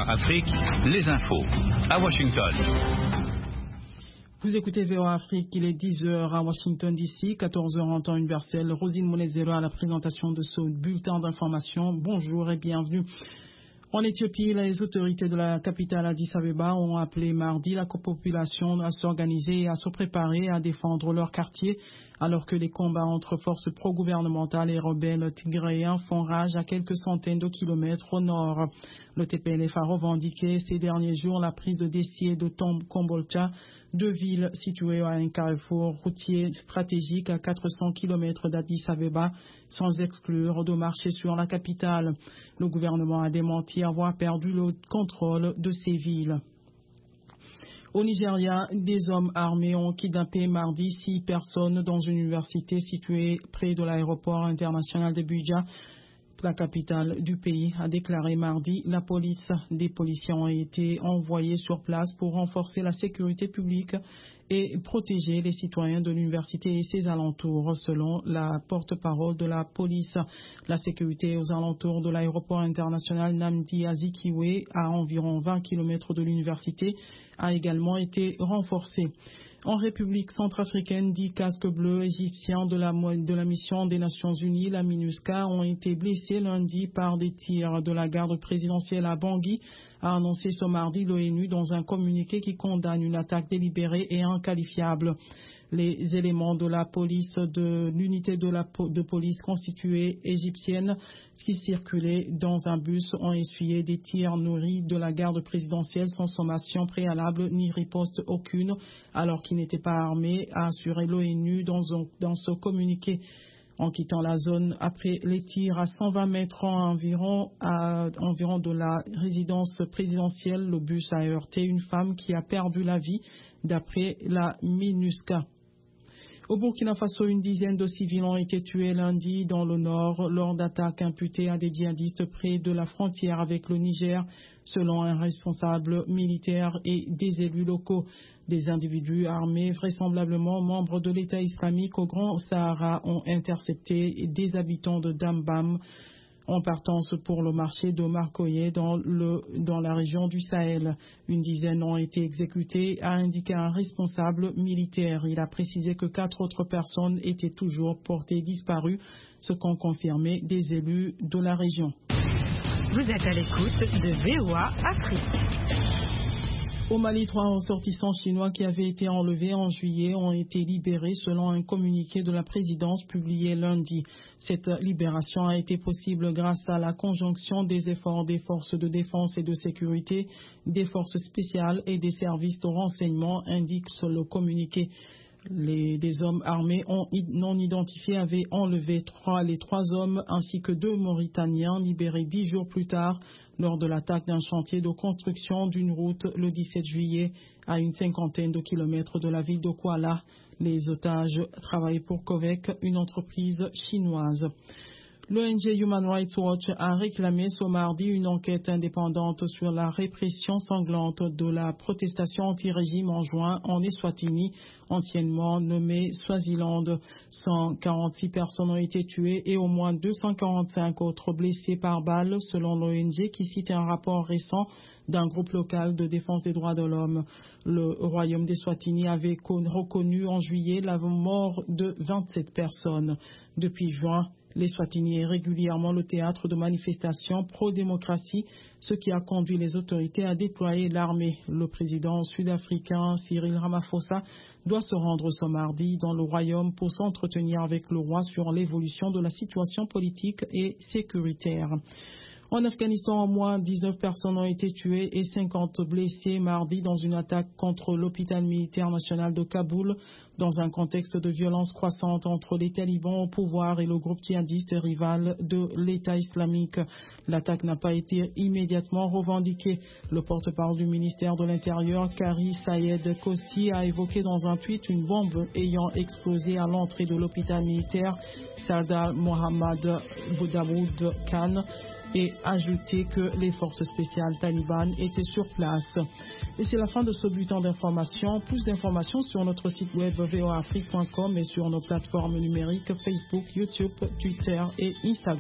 VOA Afrique, les infos. À Washington. Vous écoutez VOA Afrique, il est 10h à Washington DC, 14h en temps universel. Rosine Monezero à la présentation de ce bulletin d'information. Bonjour et bienvenue. En Éthiopie, les autorités de la capitale Addis Abeba ont appelé mardi la population à s'organiser et à se préparer à défendre leur quartier, alors que les combats entre forces pro-gouvernementales et rebelles tigréens font rage à quelques centaines de kilomètres au nord. Le TPLF a revendiqué ces derniers jours la prise de Dessie et de Kombolcha, deux villes situées à un carrefour routier stratégique à 400 km d'Addis Abeba, sans exclure de marcher sur la capitale. Le gouvernement a démenti avoir perdu le contrôle de ces villes. Au Nigeria, des hommes armés ont kidnappé mardi 6 personnes dans une université située près de l'aéroport international de Abuja. La capitale du pays a déclaré mardi la police. Des policiers ont été envoyés sur place pour renforcer la sécurité publique et protéger les citoyens de l'université et ses alentours, selon la porte-parole de la police. La sécurité aux alentours de l'aéroport international Nnamdi Azikiwe, à environ 20 km de l'université, a également été renforcée. En République centrafricaine, 10 casques bleus égyptiens de la mission des Nations Unies, la MINUSCA, ont été blessés lundi par des tirs de la garde présidentielle à Bangui, a annoncé ce mardi l'ONU dans un communiqué qui condamne une attaque délibérée et inqualifiable. Les éléments de la police de l'unité de police constituée égyptienne qui circulaient dans un bus ont essuyé des tirs nourris de la garde présidentielle sans sommation préalable ni riposte aucune, alors qu'ils n'étaient pas armés, a assuré l'ONU dans ce communiqué. En quittant la zone après les tirs à 120 mètres environ de la résidence présidentielle, le bus a heurté une femme qui a perdu la vie, d'après la MINUSCA. Au Burkina Faso, une dizaine de civils ont été tués lundi dans le nord lors d'attaques imputées à des djihadistes près de la frontière avec le Niger, selon un responsable militaire et des élus locaux. Des individus armés, vraisemblablement membres de l'État islamique au Grand Sahara, ont intercepté des habitants de Dambam en partance pour le marché de Marcoye dans la région du Sahel. Une dizaine ont été exécutés, a indiqué un responsable militaire. Il a précisé que 4 autres personnes étaient toujours portées disparues, ce qu'ont confirmé des élus de la région. Vous êtes à l'écoute de VOA Afrique. Au Mali, 3 ressortissants chinois qui avaient été enlevés en juillet ont été libérés selon un communiqué de la présidence publié lundi. Cette libération a été possible grâce à la conjonction des efforts des forces de défense et de sécurité, des forces spéciales et des services de renseignement, indique sur le communiqué. Des hommes armés non identifiés avaient enlevé les 3 hommes ainsi que 2 Mauritaniens libérés 10 jours plus tard lors de l'attaque d'un chantier de construction d'une route le 17 juillet à une 50aine de kilomètres de la ville de Kuala. Les otages travaillaient pour Covec, une entreprise chinoise. L'ONG Human Rights Watch a réclamé ce mardi une enquête indépendante sur la répression sanglante de la protestation anti-régime en juin en Eswatini, anciennement nommée Swaziland. 146 personnes ont été tuées et au moins 245 autres blessées par balle, selon l'ONG qui cite un rapport récent d'un groupe local de défense des droits de l'homme. Le royaume d'Eswatini avait reconnu en juillet la mort de 27 personnes. Depuis juin, l'Eswatini est régulièrement le théâtre de manifestations pro-démocratie, ce qui a conduit les autorités à déployer l'armée. Le président sud-africain Cyril Ramaphosa doit se rendre ce mardi dans le royaume pour s'entretenir avec le roi sur l'évolution de la situation politique et sécuritaire. En Afghanistan, au moins 19 personnes ont été tuées et 50 blessées mardi dans une attaque contre l'hôpital militaire national de Kaboul, dans un contexte de violence croissante entre les talibans au pouvoir et le groupe djihadiste rival de l'État islamique. L'attaque n'a pas été immédiatement revendiquée. Le porte-parole du ministère de l'Intérieur, Kari Sayed Kosti, a évoqué dans un tweet une bombe ayant explosé à l'entrée de l'hôpital militaire Sardar Mohammad Boudamoud Khan, et ajouté que les forces spéciales talibanes étaient sur place. Et c'est la fin de ce bulletin d'information. Plus d'informations sur notre site web voaafrique.com et sur nos plateformes numériques Facebook, YouTube, Twitter et Instagram.